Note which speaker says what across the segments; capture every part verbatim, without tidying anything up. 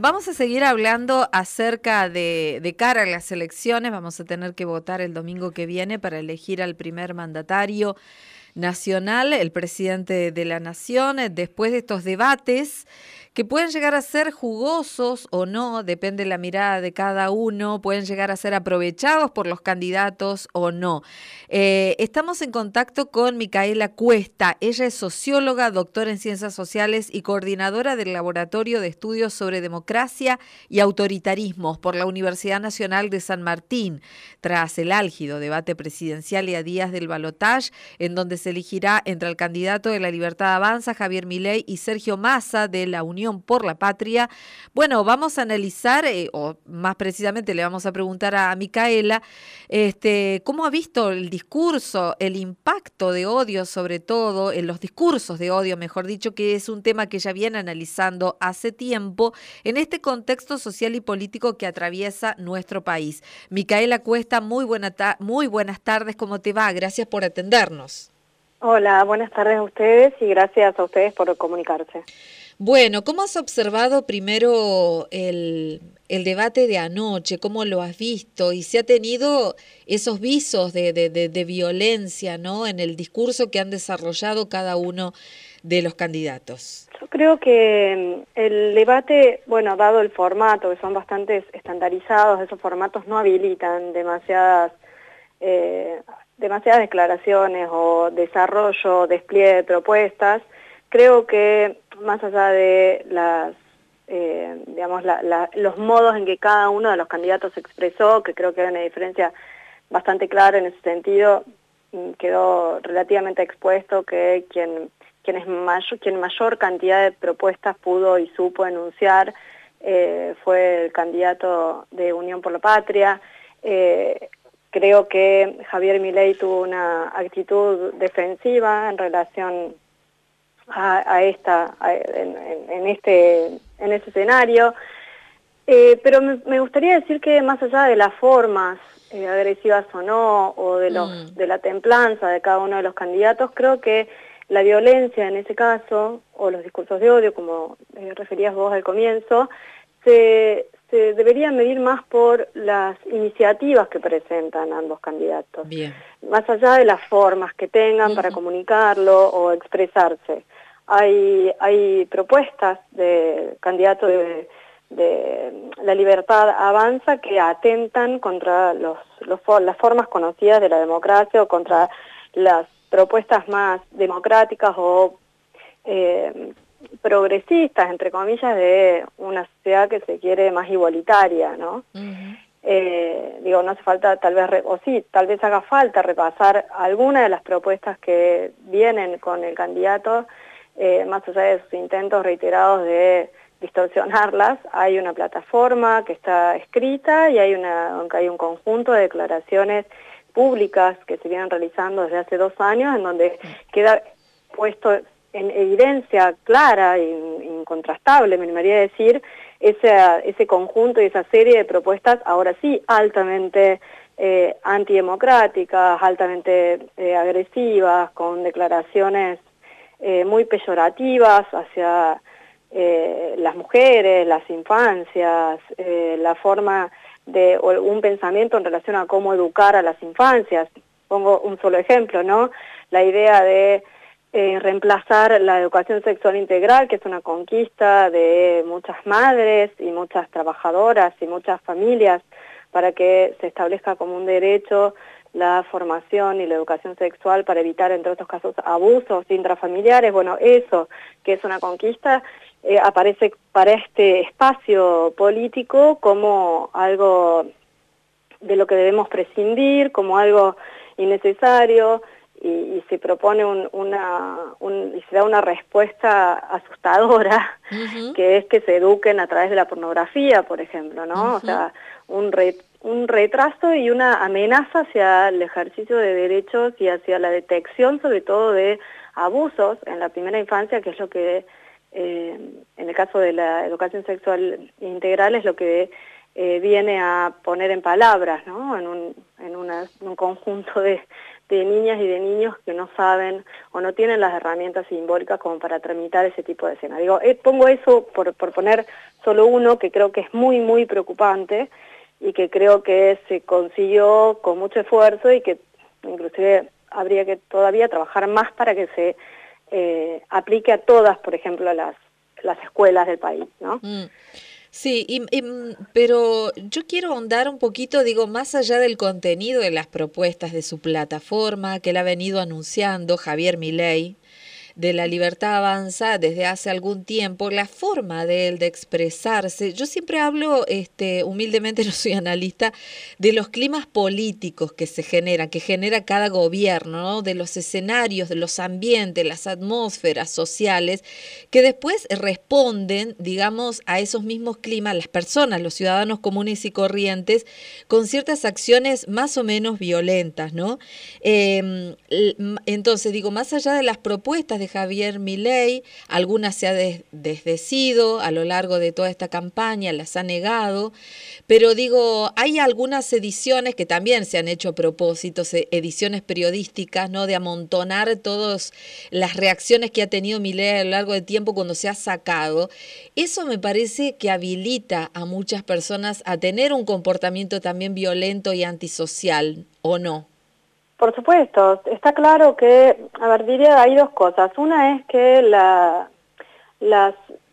Speaker 1: vamos a seguir hablando acerca de, de cara a las elecciones. Vamos a tener que votar el domingo que viene para elegir al primer mandatario nacional, el presidente de la nación, después de estos debates que pueden llegar a ser jugosos o no, depende de la mirada de cada uno, pueden llegar a ser aprovechados por los candidatos o no. Eh, estamos en contacto con Micaela Cuesta. Ella es socióloga, doctora en ciencias sociales y coordinadora del Laboratorio de Estudios sobre Democracia y Autoritarismos por la Universidad Nacional de San Martín, tras el álgido debate presidencial y a días del balotaje, en donde se elegirá entre el candidato de La Libertad Avanza, Javier Milei, y Sergio Massa, de la Unión por la Patria. Bueno, vamos a analizar, eh, o más precisamente le vamos a preguntar a, a Micaela, este, cómo ha visto el discurso, el impacto de odio, sobre todo, en los discursos de odio, mejor dicho, que es un tema que ya viene analizando hace tiempo, en este contexto social y político que atraviesa nuestro país. Micaela Cuesta, muy, buena ta- muy buenas tardes, ¿cómo te va? Gracias por atendernos.
Speaker 2: Hola, buenas tardes a ustedes y gracias a ustedes por comunicarse.
Speaker 1: Bueno, ¿cómo has observado primero el, el debate de anoche? ¿Cómo lo has visto? Y si ha tenido esos visos de, de, de, de violencia, ¿no?, en el discurso que han desarrollado cada uno de los candidatos.
Speaker 2: Yo creo que el debate, bueno, dado el formato, que son bastante estandarizados, esos formatos no habilitan demasiadas, eh, demasiadas declaraciones o desarrollo, despliegue de propuestas. Creo que más allá de las, eh, digamos, la, la, los modos en que cada uno de los candidatos se expresó, que creo que hay una diferencia bastante clara en ese sentido, quedó relativamente expuesto que quien, quien, es mayor, quien mayor cantidad de propuestas pudo y supo enunciar eh, fue el candidato de Unión por la Patria. Eh, creo que Javier Milei tuvo una actitud defensiva en relación A, a esta, a, en, en este, en este escenario, eh, pero me, me gustaría decir que más allá de las formas eh, agresivas o no, o de los, mm. de la templanza de cada uno de los candidatos, creo que la violencia en ese caso, o los discursos de odio, como eh, referías vos al comienzo, se, se deberían medir más por las iniciativas que presentan ambos candidatos.
Speaker 1: Bien.
Speaker 2: Más allá de las formas que tengan uh-huh. para comunicarlo o expresarse. Hay, hay propuestas de candidatos de, de La Libertad Avanza que atentan contra los, los, las formas conocidas de la democracia o contra las propuestas más democráticas o eh, progresistas, entre comillas, de una sociedad que se quiere más igualitaria, ¿no? Uh-huh. Eh, digo, no hace falta, tal vez, o sí, tal vez haga falta repasar algunas de las propuestas que vienen con el candidato, eh, más allá de sus intentos reiterados de distorsionarlas. Hay una plataforma que está escrita y hay, una, hay un conjunto de declaraciones públicas que se vienen realizando desde hace dos años, en donde queda puesto en evidencia clara e incontrastable, me animaría a decir, ese, ese conjunto y esa serie de propuestas, ahora sí, altamente eh, antidemocráticas, altamente eh, agresivas, con declaraciones eh, muy peyorativas hacia eh, las mujeres, las infancias, eh, la forma de o un pensamiento en relación a cómo educar a las infancias. Pongo un solo ejemplo, ¿no? La idea de Eh, reemplazar la educación sexual integral, que es una conquista de muchas madres y muchas trabajadoras y muchas familias, para que se establezca como un derecho la formación y la educación sexual para evitar, entre otros casos, abusos intrafamiliares. Bueno, eso, que es una conquista, eh, aparece para este espacio político como algo de lo que debemos prescindir, como algo innecesario, Y, y se propone un, una, un, y se da una respuesta asustadora, uh-huh. que es que se eduquen a través de la pornografía, por ejemplo, ¿no? Uh-huh. O sea, un, re, un retraso y una amenaza hacia el ejercicio de derechos y hacia la detección, sobre todo, de abusos en la primera infancia, que es lo que, eh, en el caso de la educación sexual integral, es lo que eh, viene a poner en palabras, ¿no? En un, en una, un conjunto de, de niñas y de niños que no saben o no tienen las herramientas simbólicas como para tramitar ese tipo de escena. Digo, eh, pongo eso por, por poner solo uno que creo que es muy, muy preocupante y que creo que se consiguió con mucho esfuerzo y que inclusive habría que todavía trabajar más para que se eh, aplique a todas, por ejemplo, las, las escuelas del país, ¿no?
Speaker 1: Mm. Sí, y, y, pero yo quiero ahondar un poquito, digo, más allá del contenido de las propuestas de su plataforma que él ha venido anunciando Javier Milei, de La Libertad Avanza desde hace algún tiempo, la forma de él de expresarse. Yo siempre hablo, este, humildemente no soy analista, de los climas políticos que se generan, que genera cada gobierno, ¿no? De los escenarios, de los ambientes, las atmósferas sociales, que después responden, digamos, a esos mismos climas, las personas, los ciudadanos comunes y corrientes, con ciertas acciones más o menos violentas, ¿no? Eh, entonces, digo, más allá de las propuestas de Javier Milei, algunas se ha des desdecido a lo largo de toda esta campaña, las ha negado, pero digo, hay algunas ediciones que también se han hecho a propósito, ediciones periodísticas, ¿no? De amontonar todas las reacciones que ha tenido Milei a lo largo del tiempo cuando se ha sacado. Eso me parece que habilita a muchas personas a tener un comportamiento también violento y antisocial, ¿o no?
Speaker 2: Por supuesto, está claro que, a ver, diría, hay dos cosas. Una es que la, las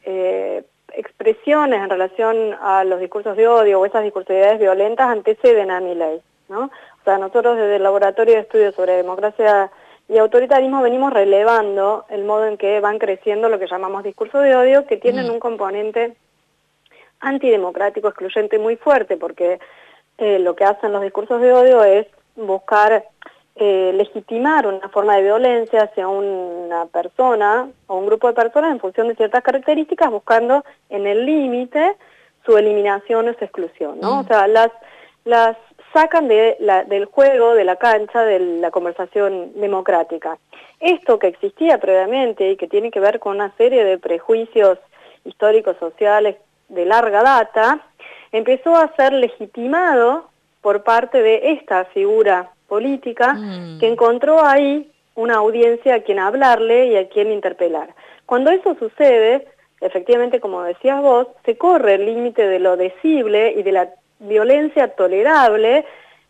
Speaker 2: eh, expresiones en relación a los discursos de odio o esas discursividades violentas anteceden a Milei, ¿no? O sea, nosotros desde el Laboratorio de Estudios sobre Democracia y Autoritarismo venimos relevando el modo en que van creciendo lo que llamamos discursos de odio, que tienen un componente antidemocrático, excluyente muy fuerte, porque eh, lo que hacen los discursos de odio es buscar eh, legitimar una forma de violencia hacia una persona o un grupo de personas en función de ciertas características, buscando en el límite su eliminación o su exclusión, ¿no? Mm. O sea, las, las sacan de la, del juego, de la cancha, de la conversación democrática. Esto que existía previamente y que tiene que ver con una serie de prejuicios históricos, sociales, de larga data, empezó a ser legitimado por parte de esta figura política mm. que encontró ahí una audiencia a quien hablarle y a quien interpelar. Cuando eso sucede, efectivamente, como decías vos, se corre el límite de lo decible y de la violencia tolerable,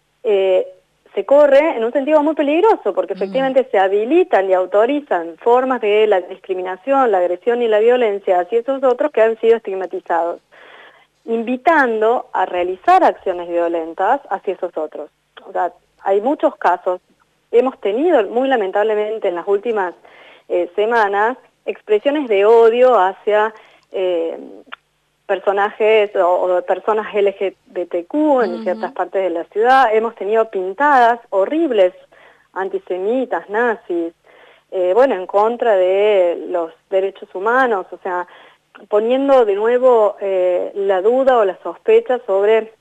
Speaker 2: eh, se corre en un sentido muy peligroso, porque efectivamente mm. se habilitan y autorizan formas de la discriminación, la agresión y la violencia hacia esos otros que han sido estigmatizados, invitando a realizar acciones violentas hacia esos otros. O sea, hay muchos casos, hemos tenido muy lamentablemente en las últimas eh, semanas expresiones de odio hacia eh, personajes o, o personas L G B T Q en uh-huh. ciertas partes de la ciudad, hemos tenido pintadas horribles antisemitas, nazis, eh, bueno, en contra de los derechos humanos, o sea, poniendo de nuevo eh, la duda o la sospecha sobre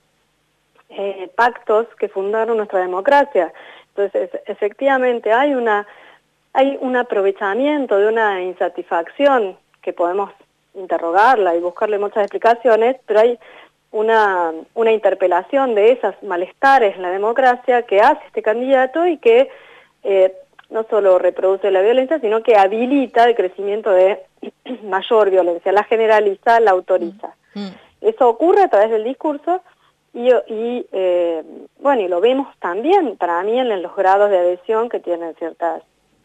Speaker 2: eh, pactos que fundaron nuestra democracia. Entonces, efectivamente, hay una hay un aprovechamiento de una insatisfacción que podemos interrogarla y buscarle muchas explicaciones, pero hay una, una interpelación de esas malestares en la democracia que hace este candidato y que eh, no solo reproduce la violencia, sino que habilita el crecimiento de mayor violencia, la generaliza, la autoriza. Mm. Eso ocurre a través del discurso y, y eh, bueno, y lo vemos también, para mí, en los grados de adhesión que tienen ciertas,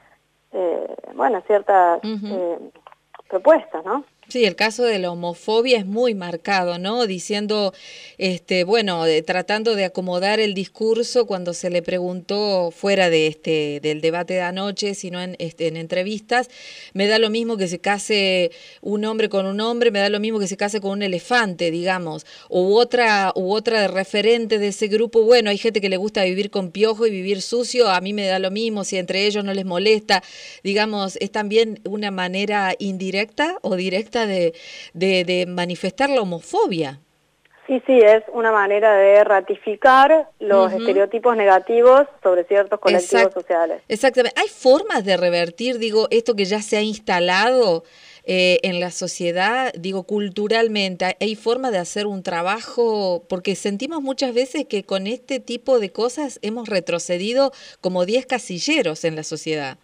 Speaker 2: eh, bueno, ciertas uh-huh. eh, propuestas, ¿no?
Speaker 1: Sí, el caso de la homofobia es muy marcado, ¿no? Diciendo, este, bueno, de, tratando de acomodar el discurso cuando se le preguntó fuera de este del debate de anoche, sino en, este, en entrevistas, me da lo mismo que se case un hombre con un hombre, me da lo mismo que se case con un elefante, digamos, u otra u otra referente de ese grupo. Bueno, hay gente que le gusta vivir con piojo y vivir sucio, a mí me da lo mismo, si entre ellos no les molesta, digamos, es también una manera indirecta o directa De, de, de manifestar la homofobia.
Speaker 2: Sí, sí, es una manera de ratificar los uh-huh. estereotipos negativos sobre ciertos colectivos Exact, sociales.
Speaker 1: Exactamente. ¿Hay formas de revertir, digo, esto que ya se ha instalado eh, en la sociedad, digo, culturalmente, ¿hay forma de hacer un trabajo? Porque sentimos muchas veces que con este tipo de cosas hemos retrocedido como diez casilleros en la sociedad.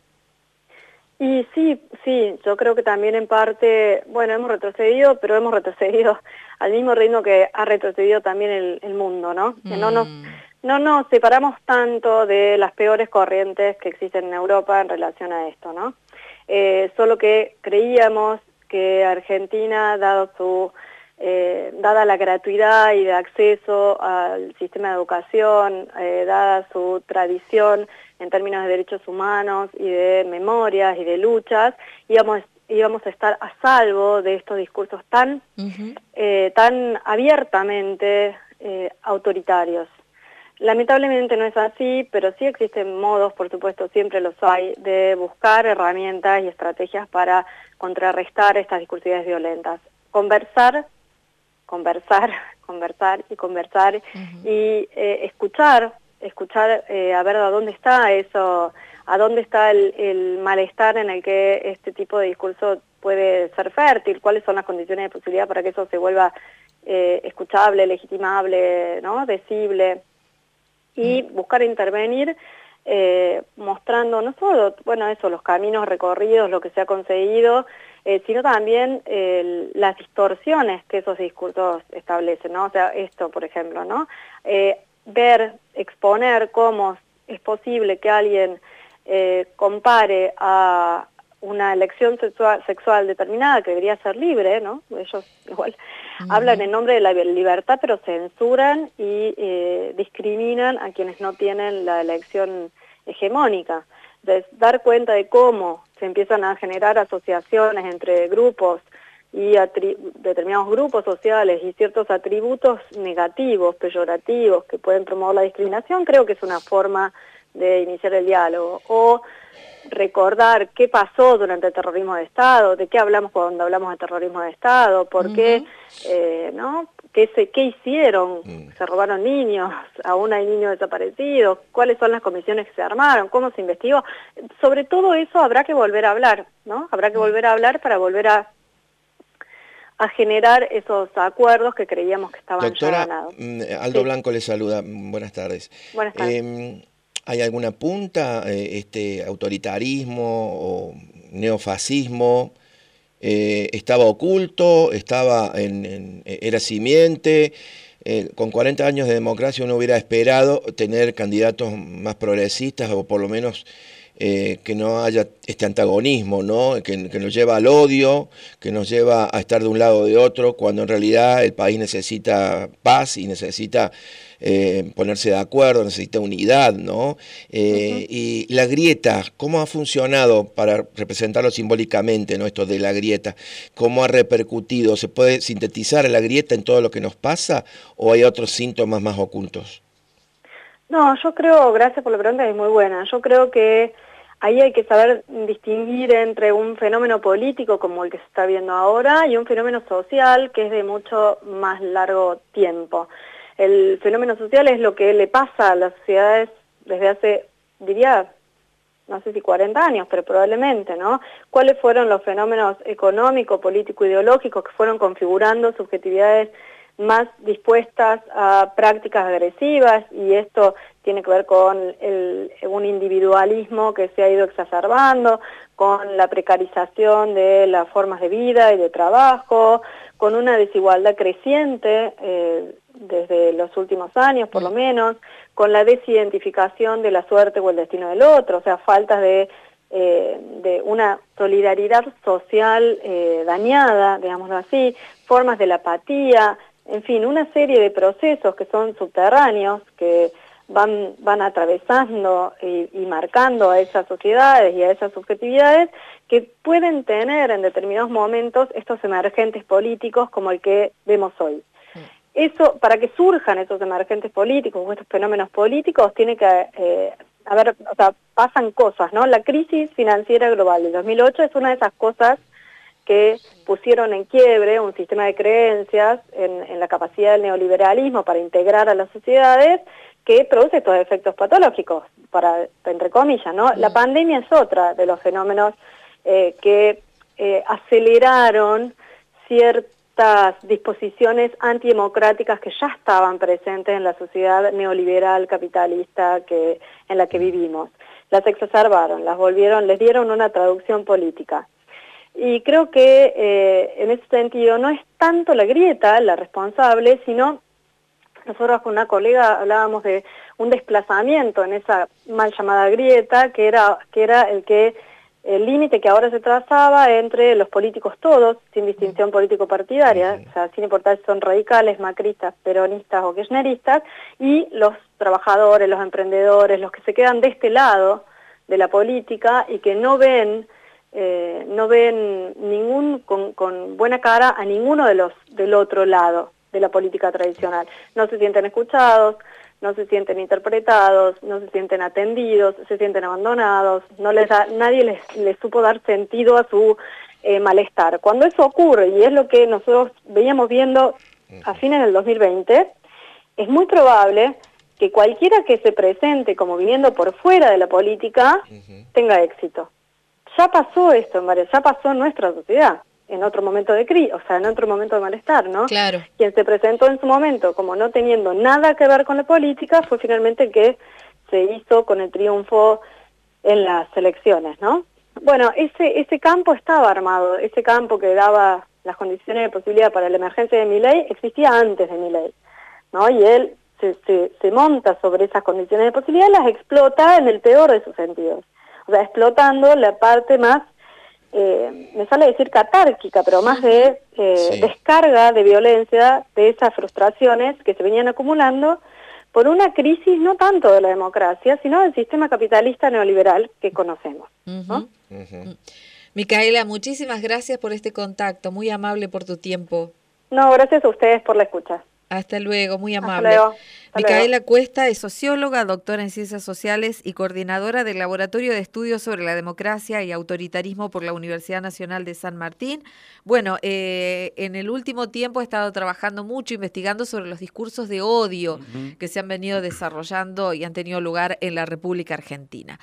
Speaker 2: Y sí, sí, yo creo que también en parte, bueno, hemos retrocedido, pero hemos retrocedido al mismo ritmo que ha retrocedido también el, el mundo, ¿no? Que no nos,
Speaker 1: Mm.
Speaker 2: no nos separamos tanto de las peores corrientes que existen en Europa en relación a esto, ¿no? Eh, solo que creíamos que Argentina, dado su, eh, dada la gratuidad y de acceso al sistema de educación, eh, dada su tradición en términos de derechos humanos y de memorias y de luchas, íbamos, íbamos a estar a salvo de estos discursos tan,
Speaker 1: Uh-huh.
Speaker 2: eh, tan abiertamente eh, autoritarios. Lamentablemente no es así, pero sí existen modos, por supuesto, siempre los hay, de buscar herramientas y estrategias para contrarrestar estas discursiones violentas. Conversar, conversar, conversar y conversar
Speaker 1: Uh-huh.
Speaker 2: y eh, escuchar, escuchar eh, a ver a dónde está eso, a dónde está el, el malestar en el que este tipo de discurso puede ser fértil, cuáles son las condiciones de posibilidad para que eso se vuelva eh, escuchable, legitimable, ¿no? Decible. Y buscar intervenir eh, mostrando no solo, bueno, eso, los caminos recorridos, lo que se ha conseguido, eh, sino también eh, las distorsiones que esos discursos establecen, ¿no? O sea, esto, por ejemplo, ¿no? Eh, ver, exponer cómo es posible que alguien eh, compare a una elección sexual, sexual determinada que debería ser libre, ¿no? Ellos igual
Speaker 1: Uh-huh.
Speaker 2: hablan en nombre de la libertad, pero censuran y eh, discriminan a quienes no tienen la elección hegemónica. Entonces, dar cuenta de cómo se empiezan a generar asociaciones entre grupos y determinados grupos sociales y ciertos atributos negativos, peyorativos, que pueden promover la discriminación, creo que es una forma de iniciar el diálogo. O recordar qué pasó durante el terrorismo de Estado, de qué hablamos cuando hablamos de terrorismo de Estado, por
Speaker 1: Uh-huh.
Speaker 2: qué, eh, ¿no? ¿Qué, se, qué hicieron?
Speaker 3: Mm.
Speaker 2: Se robaron niños, aún hay niños desaparecidos, cuáles son las comisiones que se armaron, cómo se investigó. Sobre todo eso habrá que volver a hablar, ¿no? Habrá que volver a hablar para volver a a generar esos acuerdos que creíamos que estaban
Speaker 3: Doctora,
Speaker 2: ya ganados.
Speaker 3: Aldo
Speaker 2: Sí.
Speaker 3: Blanco le saluda, buenas tardes.
Speaker 2: Buenas tardes.
Speaker 3: Eh, ¿Hay alguna punta, eh, este autoritarismo o neofascismo? Eh, ¿Estaba oculto? ¿Estaba en, en, era simiente? Eh, con cuarenta años de democracia uno hubiera esperado tener candidatos más progresistas o por lo menos eh, que no haya este antagonismo, ¿no? Que, que nos lleva al odio, que nos lleva a estar de un lado o de otro, cuando en realidad el país necesita paz y necesita eh, ponerse de acuerdo, necesita unidad, ¿no? Eh,
Speaker 2: Uh-huh.
Speaker 3: Y la grieta, ¿cómo ha funcionado para representarlo simbólicamente, ¿no? Esto de la grieta, ¿cómo ha repercutido? ¿Se puede sintetizar la grieta en todo lo que nos pasa o hay otros síntomas más ocultos?
Speaker 2: No, yo creo, gracias por la pregunta, es muy buena. Yo creo que ahí hay que saber distinguir entre un fenómeno político como el que se está viendo ahora y un fenómeno social que es de mucho más largo tiempo. El fenómeno social es lo que le pasa a las sociedades desde hace, diría, no sé si cuarenta años, pero probablemente, ¿no? ¿Cuáles fueron los fenómenos económicos, político, ideológicos que fueron configurando subjetividades más dispuestas a prácticas agresivas? Y esto tiene que ver con el, un individualismo que se ha ido exacerbando, con la precarización de las formas de vida y de trabajo, con una desigualdad creciente eh, desde los últimos años, por lo menos, con la desidentificación de la suerte o el destino del otro, o sea, faltas de, eh, de una solidaridad social eh, dañada, digámoslo así, formas de la apatía, en fin, una serie de procesos que son subterráneos, que van, van atravesando y, y marcando a esas sociedades y a esas subjetividades, que pueden tener en determinados momentos estos emergentes políticos como el que vemos hoy. Eso, para que surjan esos emergentes políticos o estos fenómenos políticos, tiene que eh, haber, o sea, pasan cosas, ¿no? La crisis financiera global del dos mil ocho es una de esas cosas que pusieron en quiebre un sistema de creencias en, en la capacidad del neoliberalismo para integrar a las sociedades, que produce estos efectos patológicos, para, entre comillas, ¿no? La pandemia es otra de los fenómenos eh, que eh, aceleraron ciertas disposiciones antidemocráticas que ya estaban presentes en la sociedad neoliberal capitalista que, en la que vivimos. Las exacerbaron, las volvieron, les dieron una traducción política. Y creo que eh, en ese sentido no es tanto la grieta la responsable, sino nosotros con una colega hablábamos de un desplazamiento en esa mal llamada grieta, que era, que era el que el límite que ahora se trazaba entre los políticos todos, sin distinción político-partidaria, o sea, sin importar si son radicales, macristas, peronistas o kirchneristas, y los trabajadores, los emprendedores, los que se quedan de este lado de la política y que no ven eh, no ven ningún con, con buena cara a ninguno de los del otro lado de la política tradicional. No se sienten escuchados, no se sienten interpretados, no se sienten atendidos, se sienten abandonados, no les da, nadie les, les supo dar sentido a su eh, malestar. Cuando eso ocurre, y es lo que nosotros veíamos viendo a fines del dos mil veinte, es muy probable que cualquiera que se presente como viniendo por fuera de la política uh-huh. tenga éxito. Ya pasó esto en varios, ya pasó en nuestra sociedad, en otro momento de crisis, o sea, en otro momento de malestar, ¿no?
Speaker 1: Claro.
Speaker 2: Quien se presentó en su momento como no teniendo nada que ver con la política fue finalmente el que se hizo con el triunfo en las elecciones, ¿no? Bueno, ese ese campo estaba armado, ese campo que daba las condiciones de posibilidad para la emergencia de Milei existía antes de Milei, ¿no? Y él se, se, se monta sobre esas condiciones de posibilidad y las explota en el peor de sus sentidos. O sea, explotando la parte más, eh, me sale decir catárquica, pero más de eh, sí. descarga de violencia de esas frustraciones que se venían acumulando por una crisis no tanto de la democracia, sino del sistema capitalista neoliberal que conocemos, ¿no?
Speaker 1: Uh-huh. Uh-huh. Micaela, muchísimas gracias por este contacto, muy amable por tu tiempo.
Speaker 2: No, gracias a ustedes por la escucha.
Speaker 1: Hasta luego, muy amable.
Speaker 2: Hasta luego. Hasta
Speaker 1: Micaela
Speaker 2: luego.
Speaker 1: Cuesta es socióloga, doctora en Ciencias Sociales y coordinadora del Laboratorio de Estudios sobre la Democracia y Autoritarismo por la Universidad Nacional de San Martín. Bueno, eh, en el último tiempo ha estado trabajando mucho, investigando sobre los discursos de odio uh-huh. que se han venido desarrollando y han tenido lugar en la República Argentina.